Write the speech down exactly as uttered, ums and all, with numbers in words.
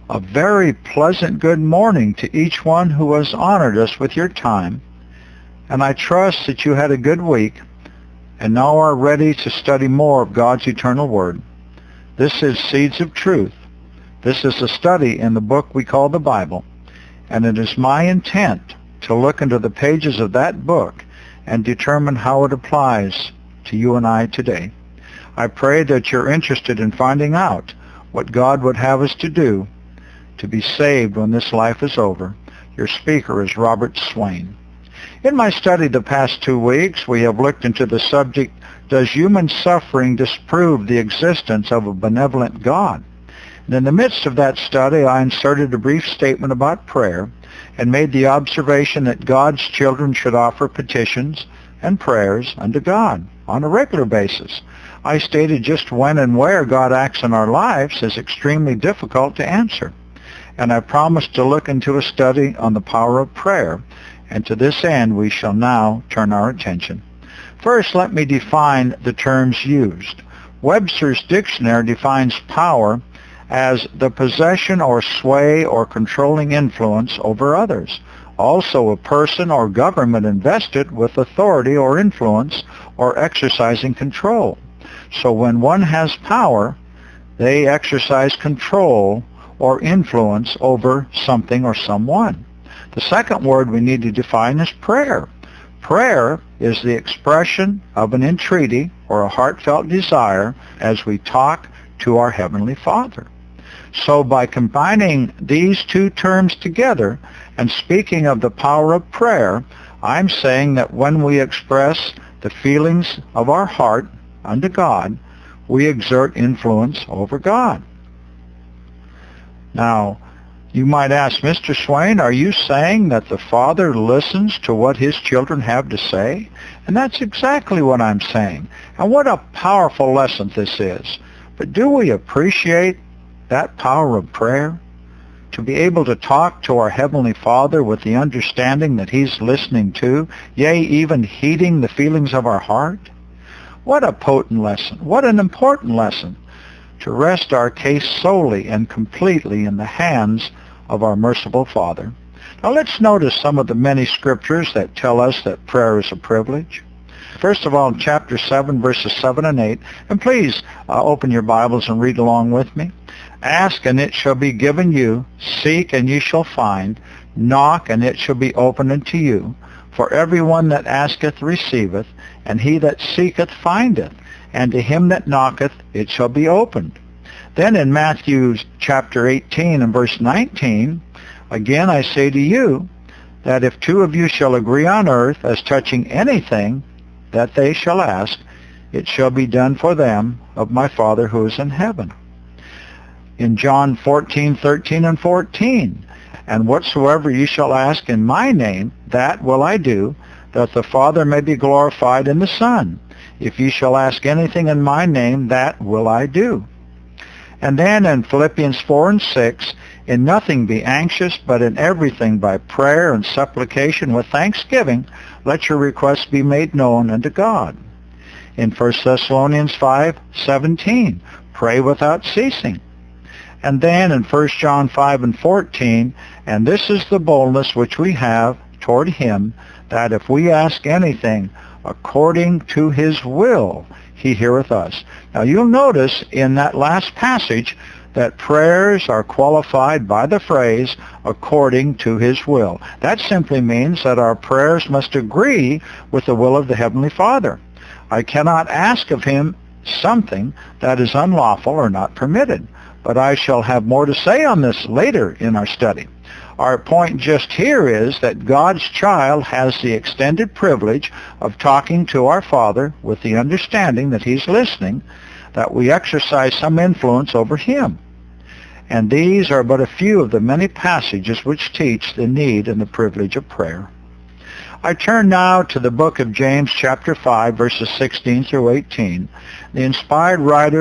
A very pleasant good morning to each one who has honored us with your time, and I trust that you had a good week and now are ready to study more of God's eternal Word. This is Seeds of Truth. This is a study in the book we call the Bible, and it is my intent to look into the pages of that book and determine how it applies to you and I today. I pray that you're interested in finding out what God would have us to do to be saved when this life is over. Your speaker is Robert Swain. In my study the past two weeks, we have looked into the subject, does human suffering disprove the existence of a benevolent God? And in the midst of that study, I inserted a brief statement about prayer and made the observation that God's children should offer petitions and prayers unto God on a regular basis. I stated just when and where God acts in our lives is extremely difficult to answer. And I promised to look into a study on the power of prayer, and to this end we shall now turn our attention. First, let me define the terms used. Webster's dictionary defines power as the possession or sway or controlling influence over others. Also a person or government invested with authority or influence or exercising control. So when one has power, they exercise control or influence over something or someone. The second word we need to define is prayer. Prayer is the expression of an entreaty or a heartfelt desire as we talk to our Heavenly Father. So by combining these two terms together and speaking of the power of prayer, I'm saying that when we express the feelings of our heart unto God, we exert influence over God. Now, you might ask, Mister Swain, are you saying that the Father listens to what his children have to say? And that's exactly what I'm saying. And what a powerful lesson this is. But do we appreciate that power of prayer? To be able to talk to our Heavenly Father with the understanding that he's listening to, yea, even heeding the feelings of our heart? What a potent lesson. What an important lesson. To rest our case solely and completely in the hands of our merciful Father. Now let's notice some of the many scriptures that tell us that prayer is a privilege. First of all, in chapter seven, verses seven and eight, and please uh, open your Bibles and read along with me. Ask, and it shall be given you. Seek, and ye shall find. Knock, and it shall be opened unto you. For everyone that asketh receiveth, and he that seeketh findeth, and to him that knocketh it shall be opened. Then in Matthew chapter eighteen and verse nineteen, again I say to you, that if two of you shall agree on earth as touching anything that they shall ask, it shall be done for them of my Father who is in heaven. In John fourteen, thirteen and fourteen, and whatsoever ye shall ask in my name, that will I do, that the Father may be glorified in the Son. If ye shall ask anything in my name, that will I do. And then in Philippians four and six, in nothing be anxious, but in everything by prayer and supplication with thanksgiving, let your requests be made known unto God. In First Thessalonians five, seventeen, pray without ceasing. And then in First John five and fourteen, and this is the boldness which we have toward him, that if we ask anything according to his will, he heareth us. Now you'll notice in that last passage that prayers are qualified by the phrase, according to his will. That simply means that our prayers must agree with the will of the Heavenly Father. I cannot ask of him something that is unlawful or not permitted, but I shall have more to say on this later in our study. Our point just here is that God's child has the extended privilege of talking to our Father with the understanding that he's listening, that we exercise some influence over him. And these are but a few of the many passages which teach the need and the privilege of prayer. I turn now to the book of James chapter five, verses sixteen through eighteen. The inspired writer